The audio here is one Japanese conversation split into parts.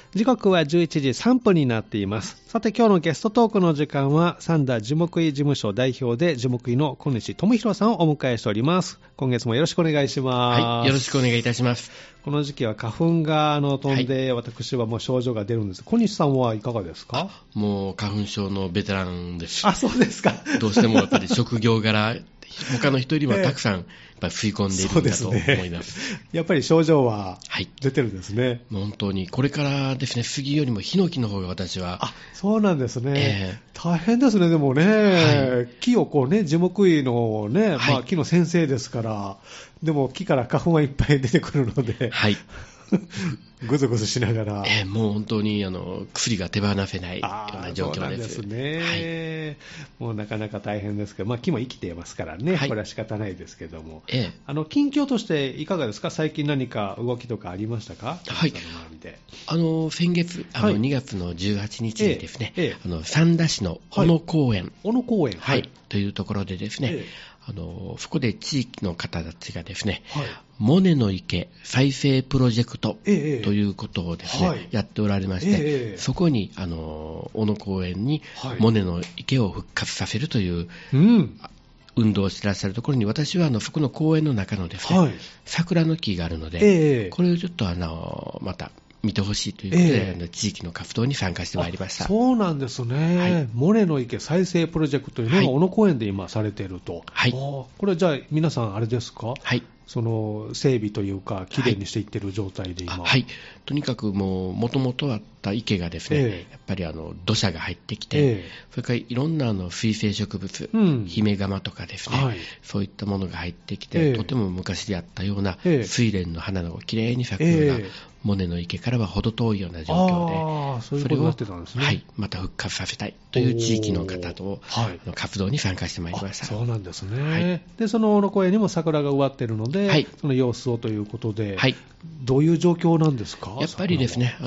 時刻は11時3分になっています。さて今日のゲストトークの時間は三田樹木医事務所代表で樹木医の小西智弘さんをお迎えしております。今月もよろしくお願いします。 はい、よろしくお願いいたします。 この時期は花粉が飛んで、私はもう症状が出るんです。小西さんはいかがですか？ もう花粉症のベテランです。 あ、そうですか。 どうしてもやっぱり職業柄他の人よりはたくさんやっぱり吸い込んでいるんだと思います。 やっぱり症状は出てるんですね。はい、 本当にこれからですね、杉よりもヒノキの方が私は。 あ、そうなんですね。大変ですね。でもね、はい、木をこうね、樹木医のね、はい、木の先生ですから、でも木から花粉はいっぱい出てくるので、 はい。 ぐずぐずしながら、 もう本当に薬が手放せないような状況です。そうなんですね。はい、もうなかなか大変ですけど、木も生きていますからね、はい、これは仕方ないですけども、近況としていかがですか？最近何か動きとかありましたか？ はい。先月2月の18日にですね、三田市の小野公園、 小野公園、 はい、というところでですね、そこで地域の方たちがですね、はい、モネの池再生プロジェクトということをですね、やっておられまして、そこに小野公園にモネの池を復活させるという、運動をしていらっしゃるところに、私はそこの公園の中のですね、桜の木があるので、これをちょっとまた見てほしいということで、地域の活動に参加してまいりました。 そうなんですね、はい、モネの池再生プロジェクトというのが小野公園で今されていると、はい、これはじゃあ皆さんあれですか？はい、その整備というかきれいにしていってる状態で今、 はい、とにかくもともとあった池がですね、やっぱり土砂が入ってきて、それからいろんな水生植物、ヒメガマとかですね、そういったものが入ってきて、とても昔であったような睡蓮の花がきれいに咲くような、モネの池からは程遠いような状況で、 そういうことになってたんですね。 はい、また復活させたいという地域の方と活動に参加してまいりました。 そうなんですね。はい、でその小野公園にも桜が植わっているので、はい、その様子をということで、はい、どういう状況なんですか？ やっぱりですね、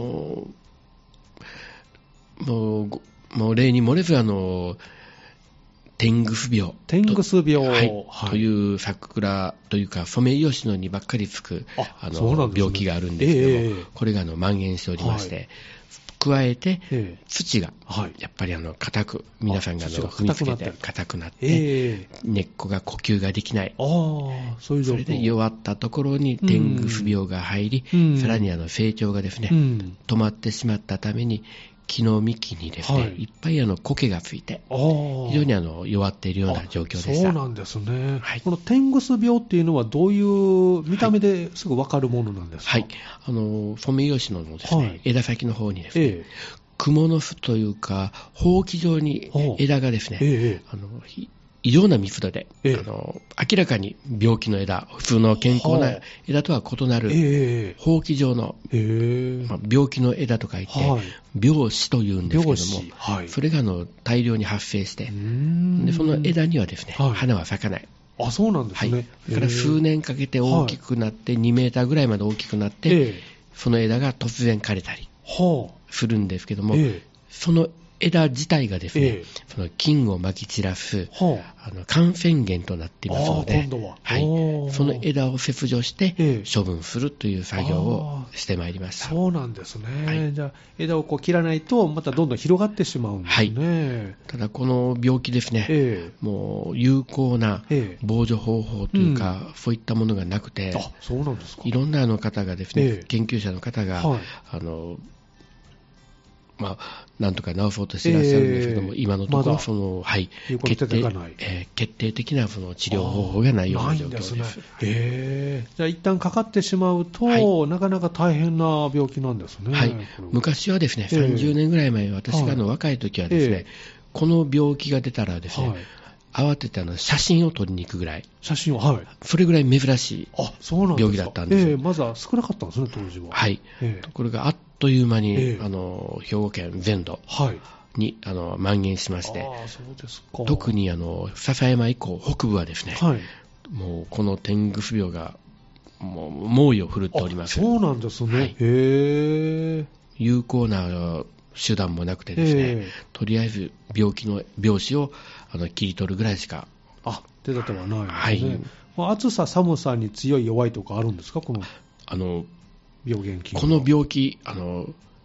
もう例に漏れず天狗病、という桜というかソメイヨシノにばっかりつく病気があるんですけども、これが蔓延しておりまして、加えて土がやっぱり硬く、皆さんが踏みつけて硬くなって、根っこが呼吸ができない、それで弱ったところに天狗不病が入り、さらに成長がですね、止まってしまったために木の幹にですね、いっぱい苔がついて、非常に弱っているような状況でした。 そうなんですね。はい、この天狗病っていうのはどういう見た目ですぐ分かるものなんですか？はい、 ソメイヨシノのですね、枝先の方にですね、蜘蛛の巣というか、ほうき状に枝がですね、異常な密度で、明らかに病気の枝、普通の健康な枝とは異なる、ほうき状の、病気の枝と書いて、病死というんですけれども、それが大量に発生して、でその枝にはですね、花は咲かない。 あ、そうなんですね。はい、 それから数年かけて大きくなって、2メーターぐらいまで大きくなって、その枝が突然枯れたりするんですけども、その枝自体がですね、その菌をまき散らす、感染源となっていますので、その枝を切除して処分するという作業をしてまいりました。 そうなんですね。じゃあ枝を切らないとまたどんどん広がってしまうんですね。 ただこの病気ですね、もう有効な防除方法というか、そういったものがなくて、 そうなんですか。 いろんな方がですね、研究者の方が、なんとか治そうとしていらっしゃるんですけども、今のところ決定的な治療方法がないような状況です。 じゃあ一旦かかってしまうと、なかなか大変な病気なんですね。 昔はですね、30年ぐらい前、私が若い時はですね、この病気が出たらですね、慌てて写真を撮りに行くぐらい、それぐらい珍しい病気だったんですよ。 まずは少なかったんですね、当時は。 これがあっという間に、兵庫県全土に、蔓延しまして、特に篠山以降、北部はですね、もうこの天狗不病がもう猛威を振るっております。 そうなんですね。 有効な手段もなくてですね、とりあえず病死を切り取るぐらいしか手立てはないですね。暑さ寒さに強い弱いとかあるんですか、この病原菌。 この病気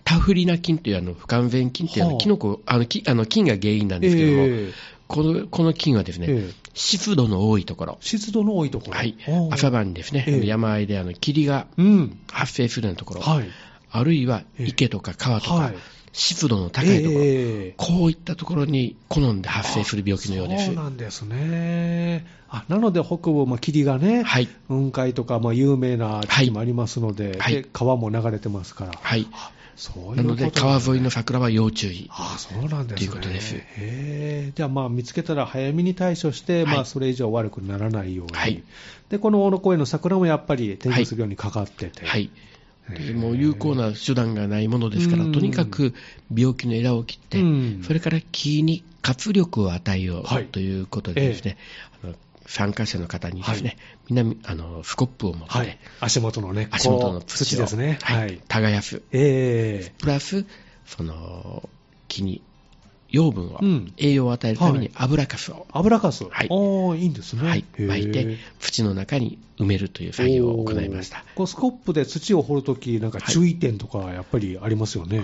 タフリナ菌という不完全菌というキノコ、菌が原因なんですけども、この菌はですね、湿度の多いところ。 湿度の多いところ。 はい。朝晩にですね、山あいで霧が発生するようなところ。あるいは池とか川とか、湿度の高いところ、こういったところに好んで発生する病気のようです。 そうなんですね。なので北部、霧がね、雲海とか、有名な地域もありますので、で川も流れてますから。 はい。 そういうなので川沿いの桜は要注意。 そうなんですね。 ということです。 じゃあ見つけたら早めに対処して、それ以上悪くならないように。で、この大野公園の桜もやっぱり天狗す病にかかってて。 もう有効な手段がないものですから、とにかく病気の枝を切って、それから木に活力を与えようということでですね、参加者の方にですね、みんなスコップを持って、 足元のね、 足元の土ですね、 耕す。プラス、その木に養分を、栄養を与えるために油かすを。 油かす。いいんですね。 巻いて、土の中に埋めるという作業を行いました。 スコップで土を掘るとき、なんか注意点とかやっぱりありますよね。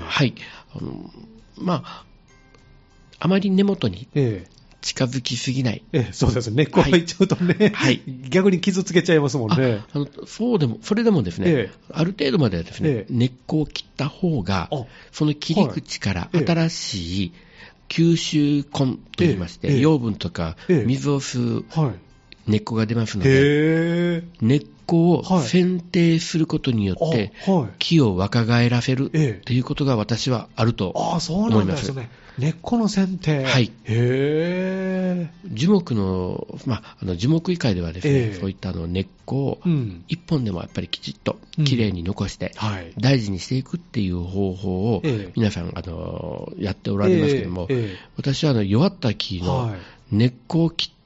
あまり根元に近づきすぎない。 そうですね。根っこがいっちゃうとね、逆に傷つけちゃいますもんね。 それでもですね、ある程度まではですね、根っこを切った方が、その切り口から新しい吸収根といいまして、養分とか水を吸う根っこが出ますので、根っこを剪定することによって、木を若返らせるということが私はあると思います。 そうなんですね。根っこの剪定。 樹木の、樹木医会ではですね、そういった根っこを一本でもやっぱりきちっときれいに残して大事にしていくっていう方法を皆さんやっておられますけれども、私は弱った木の根っこを切って、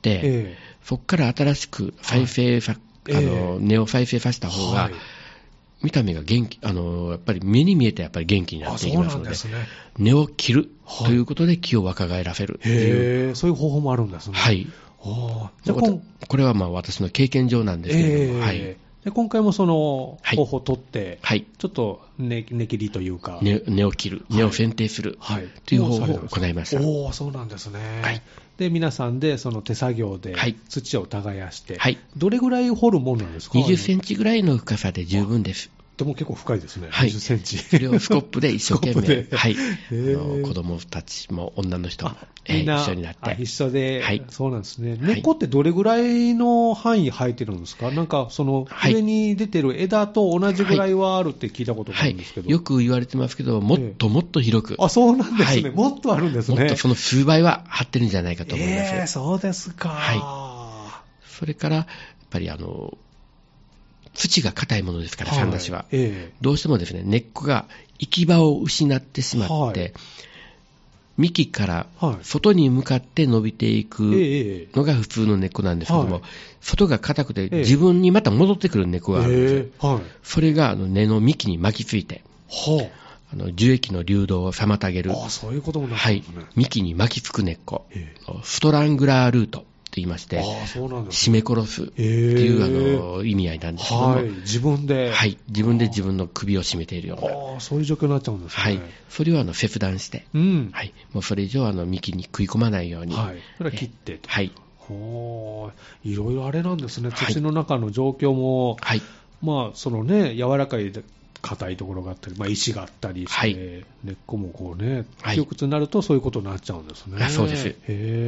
そこから新しく再生根を再生させた方が、見た目が元気、やっぱり目に見えてやっぱり元気になっていきますので、根を切るということで木を若返らせる。 そういう方法もあるんですね。 これは私の経験上なんですけれども、 で今回もその方法を取って、ちょっと根切りというか、 根を切る、根を剪定するという方法を行いました。 そうなんですね。で皆さんでその手作業で土を耕して、どれぐらい掘るものなんですか ？20センチぐらいの深さで十分です。 でも結構深いですね。20センチ。 それをスコップで一生懸命、子供たちも女の人も一緒になって。 一緒で、そうなんですね。根っこってどれぐらいの範囲生えてるんですか？なんかその上に出てる枝と同じぐらいはあるって聞いたことがあるんですけど。 よく言われてますけど、もっともっと広く。 そうなんですね。もっとあるんですね。 もっとその数倍は張ってるんじゃないかと思います。 そうですか。 それから、やっぱり土が硬いものですから、三田市は。どうしてもですね、根っこが行き場を失ってしまって、幹から外に向かって伸びていくのが普通の根っこなんですけども、外が硬くて自分にまた戻ってくる根っこがあるんですよ。それが根の幹に巻きついて、樹液の流動を妨げる。 そういうこともなんですね。 幹に巻きつく根っこ。ストラングラールート。と言いまして、絞め殺すという意味合いなんですけども、 自分で自分の首を絞めているような、 そういう状況になっちゃうんですね。 それを切断して、もうそれ以上幹に食い込まないように、 それは切ってと。いろいろあれなんですね。土の中の状況も、そのね、柔らかい硬いところがあったり、石があったりして、根っこもこうね、窮屈になるとそういうことになっちゃうんですね。 そうです。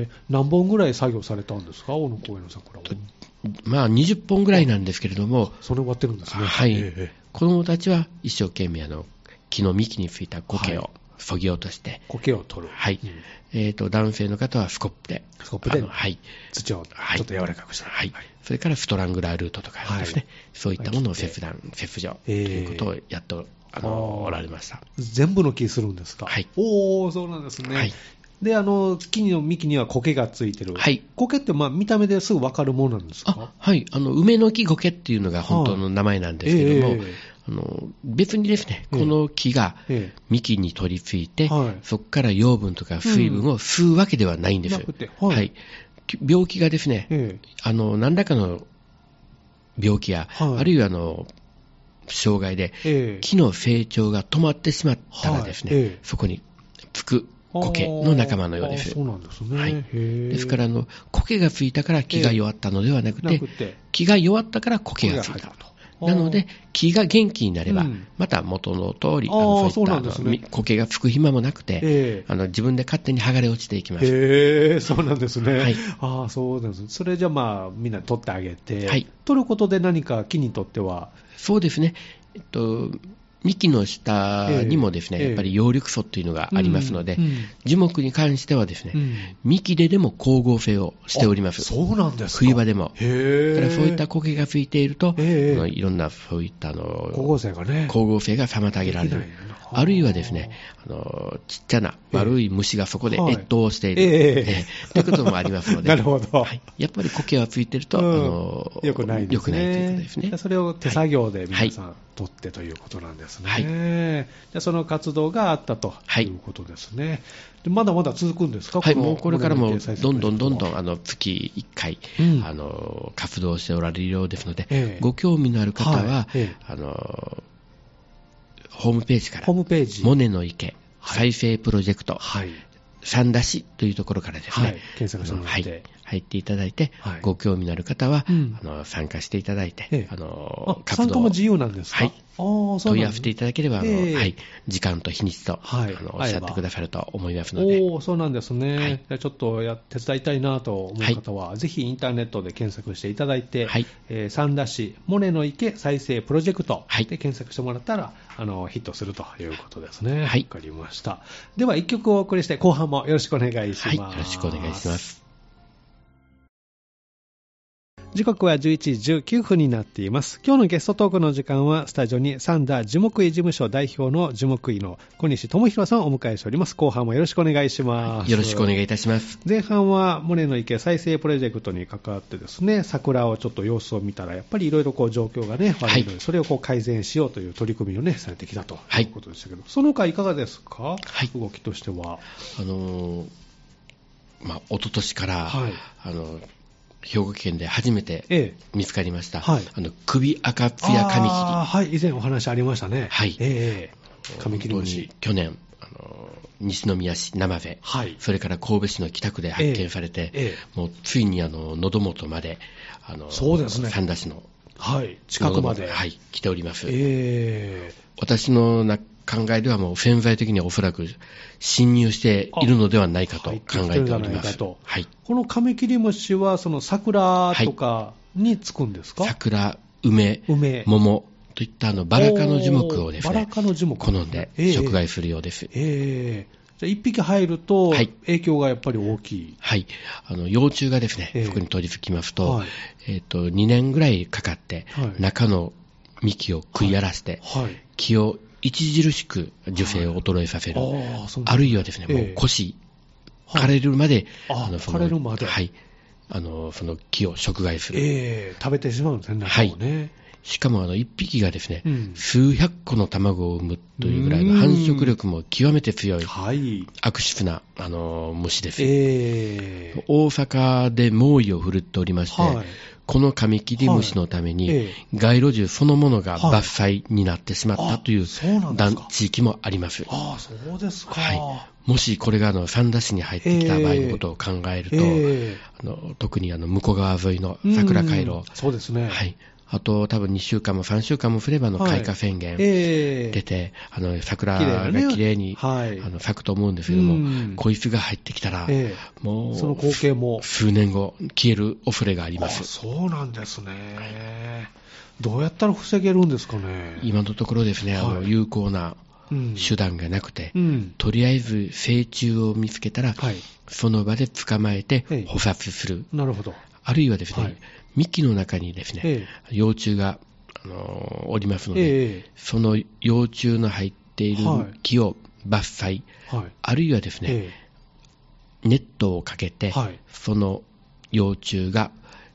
何本ぐらい作業されたんですか、大野公園の桜は。 20本ぐらいなんですけれども、 それ終わってるんですね。 子供たちは一生懸命木の幹についた苔を削ぎ落として、 苔を取る。 男性の方はスコップで、 土をちょっと柔らかくして、 それからストラングラールートとかですね、そういったものを切除ということをやっておられました。 全部の木するんですか？そうなんですね。で、木の幹には苔がついてる。苔って見た目ですぐ分かるものなんですか？ 梅の木苔っていうのが本当の名前なんですけども、別にですね、この木が幹に取り付いて、そこから養分とか水分を吸うわけではないんです。病気がですね、何らかの病気や、あるいは障害で、木の成長が止まってしまったらですね、そこにつく苔の仲間のようです。 そうなんですね。 ですから苔がついたから木が弱ったのではなくて、木が弱ったから苔がついたと。なので、木が元気になれば、また元の通り、そういった苔がつく暇もなくて、自分で勝手に剥がれ落ちていきます。 そうなんですね。そうなんです。それじゃみんな取ってあげて、取ることで何か木にとっては。 そうですね。幹の下にもですね、やっぱり葉緑素というのがありますので、樹木に関してはですね、幹でも光合成をしております。 そうなんですか。 冬場でも。だからそういった苔がついていると、いろんなそういった光合成が妨げられる。あるいはですね、ちっちゃな悪い虫がそこで越冬をしている、ということもありますので、 なるほど。 やっぱり苔がついていると、 良くないですね。 良くないということですね。 それを手作業で皆さん取ってということなんですね。その活動があったということですね。まだまだ続くんですか？ もうこれからもどんどん月1回、活動しておられるようですので、ご興味のある方は、ホームページから、モネの池再生プロジェクト、三田市というところからですね、 検索してもらって、 入っていただいて、ご興味のある方は、参加していただいて、 参加も自由なんですか？ 問い合わせていただければ、時間と日にちと、おっしゃってくださると思いますので。 そうなんですね。ちょっと手伝いたいなと思う方は、ぜひインターネットで検索していただいて、三田市モネの池再生プロジェクトで検索してもらったら、ヒットするということですね。わかりました。では、1曲お送りして、後半もよろしくお願いします。 よろしくお願いします。 時刻は11時19分になっています。今日のゲストトークの時間は、スタジオに三田樹木医事務所代表の樹木医の小西智弘さんをお迎えしております。後半もよろしくお願いします。 よろしくお願いいたします。 前半はモネの池再生プロジェクトに関わってですね、桜をちょっと様子を見たら、やっぱりいろいろ状況がね、悪いので、それを改善しようという取り組みをね、されてきたということでしたけど、その他いかがですか？動きとしては。 一昨年から、兵庫県で初めて見つかりました、首赤ツヤカミキリ。 以前お話ありましたね。カミキリムシ。 去年、西宮市生瀬、それから神戸市の北区で発見されて、もうついに喉元まで、 そうですね、 三田市の近くまで、 来ております。私の考えではもう潜在的にはおそらく侵入しているのではないかと考えております。このカミキリムシはその桜とかにつくんですか？ 桜、梅、桃といったバラ科の樹木をですね、好んで食害するようです。 じゃあ1匹入ると影響がやっぱり大きい。 幼虫がですね、そこに取り付きますと、2年ぐらいかかって中の幹を食い荒らして、木を著しく樹勢を衰えさせる、あるいはですね、もう枯れるまで、 枯れるまで、 その木を食害する、 食べてしまうんですね、中をね。 しかも1匹がですね、数百個の卵を産むというぐらいの繁殖力も極めて強い、悪質な虫です。大阪で猛威を振るっておりまして、このカミキリムシのために、街路樹そのものが伐採になってしまったという地域もあります。 そうですか。 もしこれが三田市に入ってきた場合のことを考えると、特に向こう側沿いの桜回廊、 そうですね。 あと多分2週間も3週間もすれば開花宣言出て、桜がきれいに咲くと思うんですけども、こいつが入ってきたら、もうその光景も数年後消える恐れがあります。 そうなんですね。どうやったら防げるんですかね？ 今のところですね、有効な手段がなくて、とりあえず成虫を見つけたら、その場で捕まえて捕殺する。 なるほど。 あるいはですね、幹の中にですね、幼虫が、おりますので、その幼虫の入っている木を伐採、あるいはですね、ネットをかけて、その幼虫が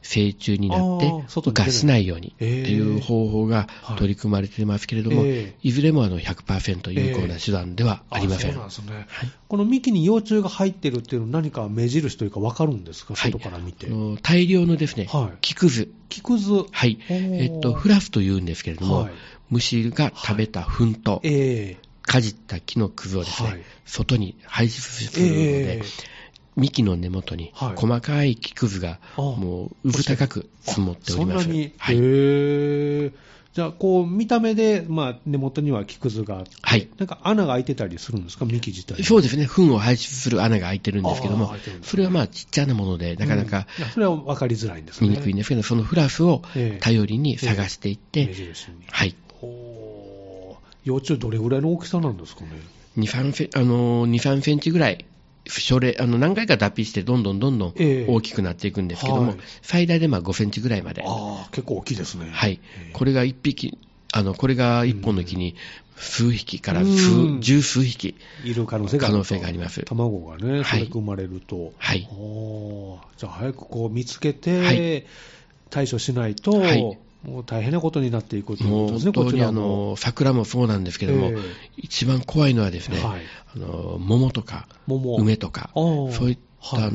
成虫になって孵化しないようにという方法が取り組まれていますけれども、いずれも100% 有効な手段ではありません。 そうなんですね。この幹に幼虫が入っているっていうのは何か目印というか分かるんですか、外から見て。 大量のですね、木くず。 木くず。 はい。フラフというんですけれども、虫が食べた糞と、かじった木のくずをですね、外に排出するので、幹の根元に細かい木くずがもう渦高く積もっております。 そんなに、じゃあこう見た目で、根元には木くずがあって、なんか穴が開いてたりするんですか、幹自体。 そうですね、糞を排出する穴が開いてるんですけども、それはちっちゃなもので、なかなか、 それは分かりづらいんですね。 見にくいんですけど、そのフラフを頼りに探していって、はい。 幼虫どれぐらいの大きさなんですかね。 2、3センチぐらい。何回か脱皮してどんどん大きくなっていくんですけども、最大で5センチぐらいまで。 結構大きいですね。 はい。これが1匹、これが1本の木に数匹から十数匹いる可能性があります。卵がね、それ生まれると。 はい。 じゃあ早くこう見つけて、対処しないと、もう大変なことになっていくということですね。 本当に桜もそうなんですけども、一番怖いのはですね、桃とか梅とか、そういった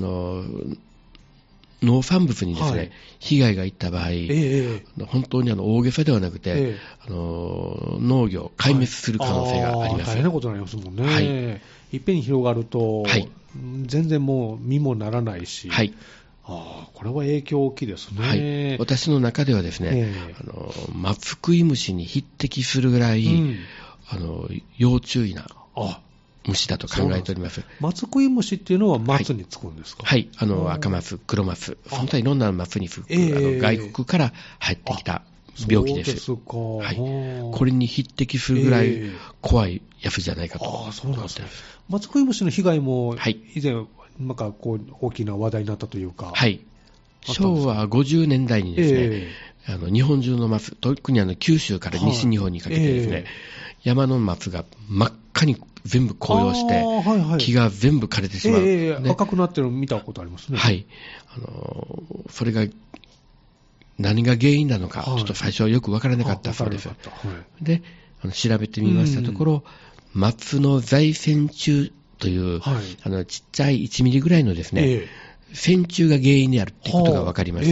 農産物にですね、被害がいった場合、本当に大げさではなくて、農業壊滅する可能性があります。 大変なことになりますもんね。いっぺんに広がると、全然もう実もならないし。これは影響大きいですね。 私の中ではですね、松食い虫に匹敵するぐらい、要注意な虫だと考えております。 松食い虫っていうのは松につくんですか？ はい、赤松、黒松、本当にいろんな松につく、外国から入ってきた病気です。 そうですか。 これに匹敵するぐらい怖いやつじゃないかと思ってます。 松食い虫の被害も以前、なんかこう大きな話題になったというか。 昭和50年代にですね、日本中の松、特に九州から西日本にかけてですね、山の松が真っ赤に全部紅葉して、木が全部枯れてしまう。 赤くなってるの見たことありますね。 それが何が原因なのか、ちょっと最初はよくわからなかったそうです。で、調べてみましたところ、松の在線虫という、ちっちゃい1ミリぐらいのですね、線虫が原因であるということが分かりまして、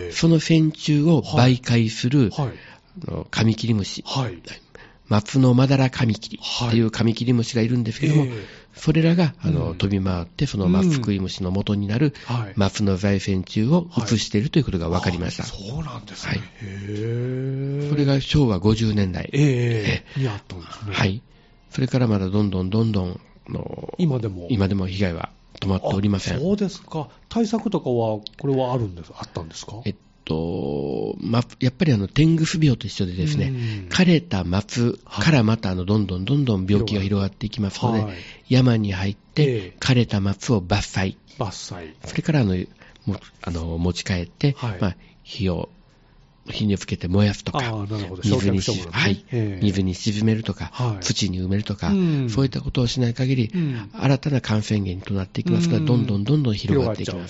その線虫を媒介する、カミキリムシ、松のまだらカミキリというカミキリムシがいるんですけども、それらが飛び回って、その松食い虫の元になる松の在線虫を移しているということが分かりました。 そうなんですね。 それが昭和50年代にあったんですね。 それからまだどんどん今でも被害は止まっておりません。 そうですか。対策とかは、これはあったんですか？ やっぱり天狗不病と一緒でですね、枯れた松からまたどんどん病気が広がっていきますので、山に入って枯れた松を伐採。それから持ち帰って、火につけて燃やすとか、水に沈めるとか、土に埋めるとか、そういったことをしない限り、新たな感染源となっていきますから、どんどん広がっていきます。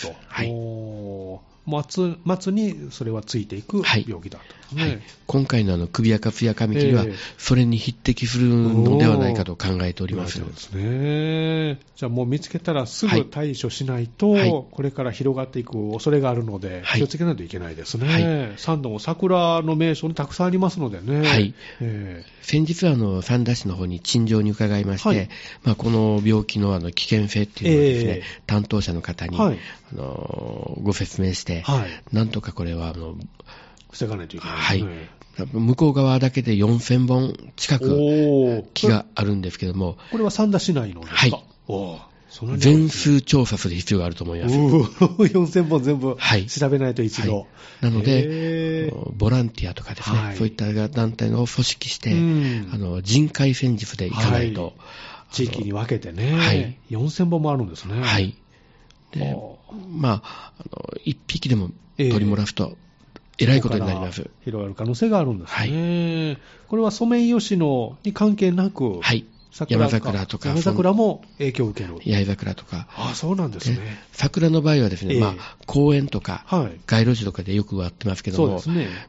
松にそれはついていく病気だったんですね。 今回の首やかつやカミキリは、それに匹敵するのではないかと考えております。 そうですね。じゃあもう見つけたらすぐ対処しないと、これから広がっていく恐れがあるので、気をつけないといけないですね。三度も桜の名所にたくさんありますのでね。 先日は三田市の方に陳情に伺いまして、この病気の危険性っていうのをですね、担当者の方に、ご説明して、なんとかこれは防がないといけないですね。 向こう側だけで4000本近く木があるんですけども、 これは三田市内のですか？ 全数調査する必要があると思います。 4000本全部調べないと一度。 なので、ボランティアとかですね、そういった団体を組織して、人海戦術でいかないと。 地域に分けてね、4000本もあるんですね。 で、一匹でも取り漏らすと、えらいことになります。 広がる可能性があるんですね。これはソメイヨシノに関係なく、 山桜とか。 山桜も影響を受ける。 八重桜とか。 そうなんですね。 桜の場合はですね、公園とか、街路樹とかでよく植わってますけども、そうですね。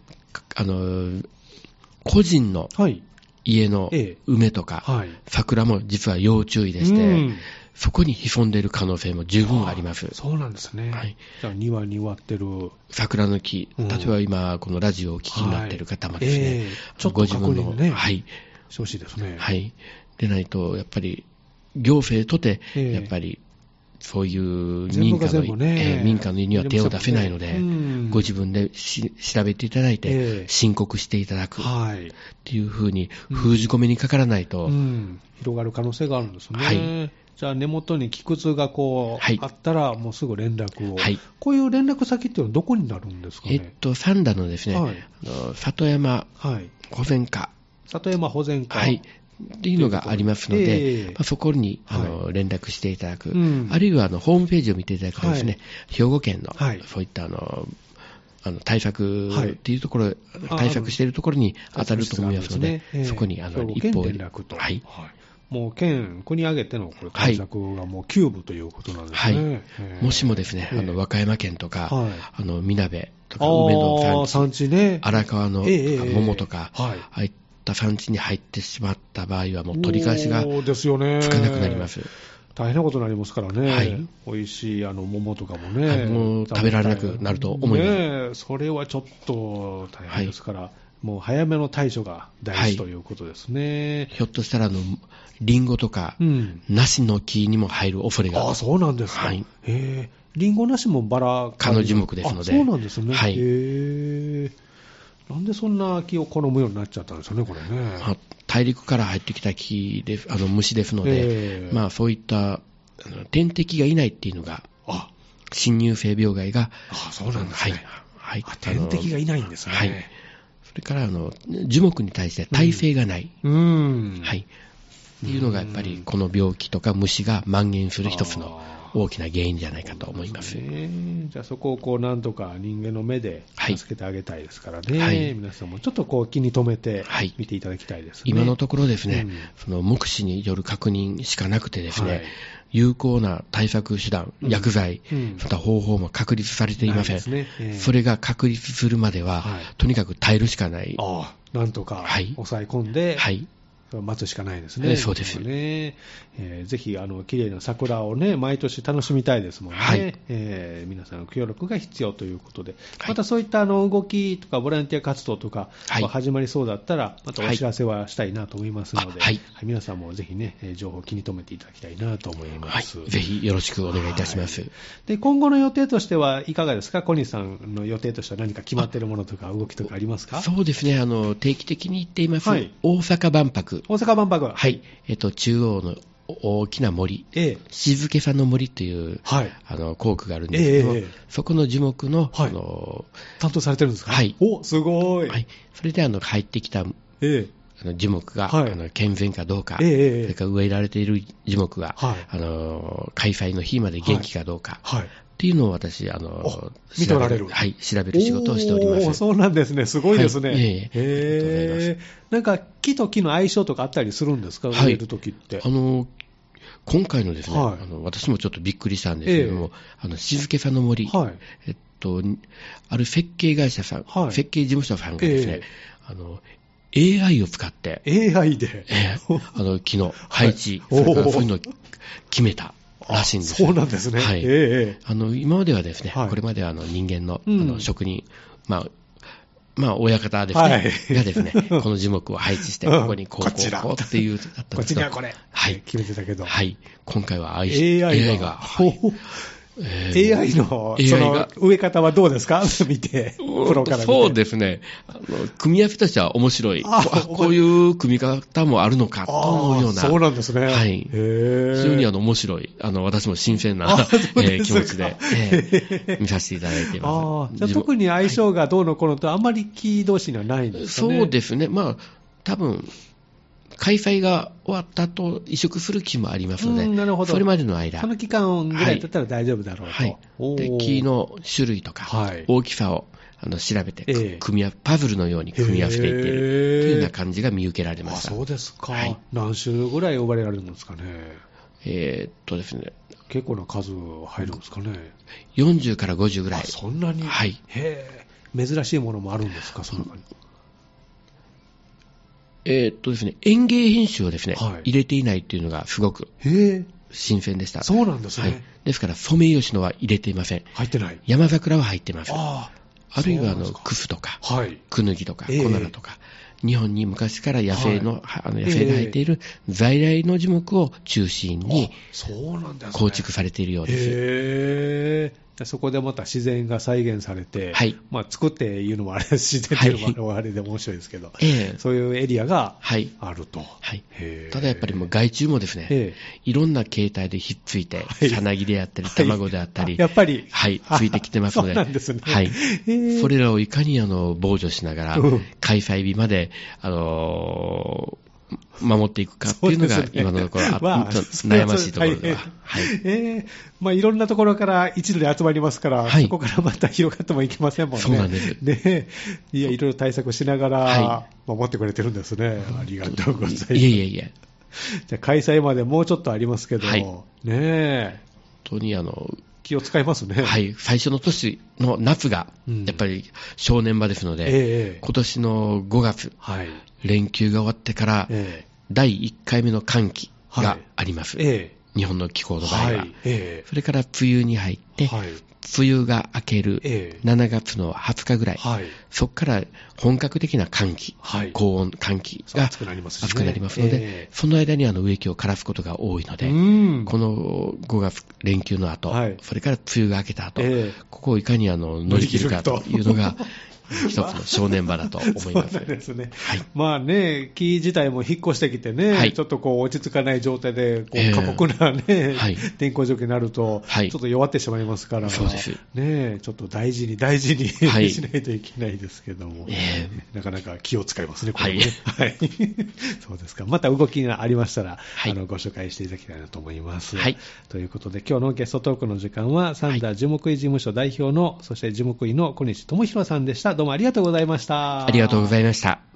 個人の家の梅とか、桜も実は要注意でして、そこに潜んでいる可能性も十分あります。 そうなんですね。じゃあ庭に植わってる桜の木、例えば今このラジオをお聞きになっている方もですね、 ちょっとご自分のね、してほしいですね。 でないとやっぱり行政とてやっぱりそういう民家の家には手を出せないので、ご自分で調べていただいて、申告していただくっていうふうに封じ込めにかからないと、 広がる可能性があるんですね。じゃあ根元に木くずがあったらもうすぐ連絡を、こういう連絡先っていうのはどこになるんですかね。 三田のですね、里山保全課、 里山保全課、 っていうのがありますので、そこに連絡していただく、あるいはホームページを見ていただくとですね、兵庫県のそういった対策っていうところ、対策しているところに当たると思いますので、そこに一報連絡と。もう県、国挙げての対策がもう9部ということなんですね。 もしもですね、和歌山県とか、みなべとか、梅の産地、荒川の桃とか、ああいった産地に入ってしまった場合は、もう取り返しがつかなくなります。 大変なことになりますからね。美味しい桃とかもね。 もう食べられなくなると思います。 それはちょっと大変ですから。もう早めの対処が大事ということですね。 ひょっとしたらリンゴとか、梨の木にも入る恐れが。 そうなんですか。リンゴ梨もバラ科の樹木ですので。 そうなんですね。なんでそんな木を好むようになっちゃったんですかね、これね。 大陸から入ってきた木で虫ですので、そういった天敵がいないっていうのが、侵入性病害が。 そうなんですね。天敵がいないんですね。 それから樹木に対して耐性がない。っていうのがやっぱりこの病気とか虫が蔓延する一つの大きな原因じゃないかと思います。 じゃあそこをなんとか人間の目で助けてあげたいですからね。皆さんもちょっと気に留めて見ていただきたいですね。 今のところですね、目視による確認しかなくてですね、有効な対策手段、薬剤、そういった方法も確立されていません。それが確立するまでは、とにかく耐えるしかない。 なんとか抑え込んで、待つしかないですね。 そうですね。ぜひ綺麗な桜をね、毎年楽しみたいですもんね。皆さんの協力が必要ということで、またそういった動きとかボランティア活動とか始まりそうだったら、またお知らせはしたいなと思いますので、皆さんもぜひね、情報を気に留めていただきたいなと思います。 ぜひよろしくお願いいたします。 で、今後の予定としてはいかがですか？小西さんの予定としては何か決まっているものとか動きとかありますか？ そうですね、定期的に行っています、大阪万博。 大阪万博。 中央の大きな森、静けさの森という、校区があるんですけど、そこの樹木の、 担当されてるんですか？すごい。 それで入ってきた、樹木が、健全かどうか、それから植えられている樹木が、開催の日まで元気かどうか、っていうのを私、 見ておられる。 調べる仕事をしております。 そうなんですね。すごいですね。なんか、木と木の相性とかあったりするんですか？植えるときって。 今回のですね、私もちょっとびっくりしたんですけれども、静けさの森、ある設計会社さん、設計事務所さんがですね、AI を使って、 AI で、 木の配置、それからそういうのを決めた。らしいんです。 そうなんですね。 今まではですね、これまでは人間の、職人、親方ですね、がですね、この樹木を配置して、ここにこうっていうだったんですけど、 こっちにはこれ、決めてたけど、 今回は AI が、AI のその植え方はどうですか？見て、プロから見て。 そうですね。組み合わせとしては面白い。こういう組み方もあるのかと思うような。 そうなんですね。 非常に面白い。私も新鮮な気持ちで見させていただいています。 じゃあ特に相性がどうのこうのとあんまり木同士にはないんですかね？ そうですね。多分、開催が終わったと移植する木もありますので、 なるほど。 それまでの間。 その期間ぐらいだったら大丈夫だろうと。 で木の種類とか、大きさを調べて、パズルのように組み合わせていっているというような感じが見受けられました。 そうですか。はい、何種ぐらい呼ばれられるんですかね。 ですね。 結構な数入るんですかね。 40から50ぐらい。 そんなに。 はい。 珍しいものもあるんですか、その中に。 ですね、園芸品種をですね、入れていないっていうのがすごく新鮮でした。 そうなんですね。はい、 ですから、ソメイヨシノは入れていません。 入ってない。 山桜は入ってます。あるいはクスとか、クヌギとか、コナラとか、日本に昔から野生で生えている在来の樹木を中心に構築されているようです。 そこでまた自然が再現されて、作って言うのもあれ、自然っていうのもあれで面白いですけど、そういうエリアがあると。 ただやっぱりもう害虫もですね、いろんな形態でひっついて、さなぎであったり、卵であったり、 やっぱり、 ついてきてますので、 そうなんですね。 それらをいかに防除しながら、開催日まで、守っていくかっていうのが今のところ、悩ましいところでは。 いろんなところから一度で集まりますから、そこからまた広がってもいけませんもんね。 そうなんです。 いろいろ対策しながら守ってくれてるんですね。ありがとうございます。 じゃあ開催までもうちょっとありますけど、 本当に気を使いますね。 最初の年の夏が、やっぱり正念場ですので、今年の5月、連休が終わってから、第1回目の寒気があります。日本の気候の場合は。それから梅雨に入って、梅雨が明ける7月の20日ぐらい、そこから本格的な寒気、高温寒気が暑くなりますので、その間に植木を枯らすことが多いので、この5月連休の後、それから梅雨が明けた後、ここをいかに乗り切るかというのが、一つの正念場だと思います。 そうなんですね。木自体も引っ越してきてね、ちょっと落ち着かない状態で、過酷なね、天候状況になると、ちょっと弱ってしまいますから、 そうです。 ちょっと大事にしないといけないですけども、なかなか気を使いますね、これね。そうですか。また動きがありましたら、ご紹介していただきたいなと思います。ということで、今日のゲストトークの時間は、三田樹木医事務所代表の、そして樹木医の小西智弘さんでした。どうもありがとうございました。 ありがとうございました。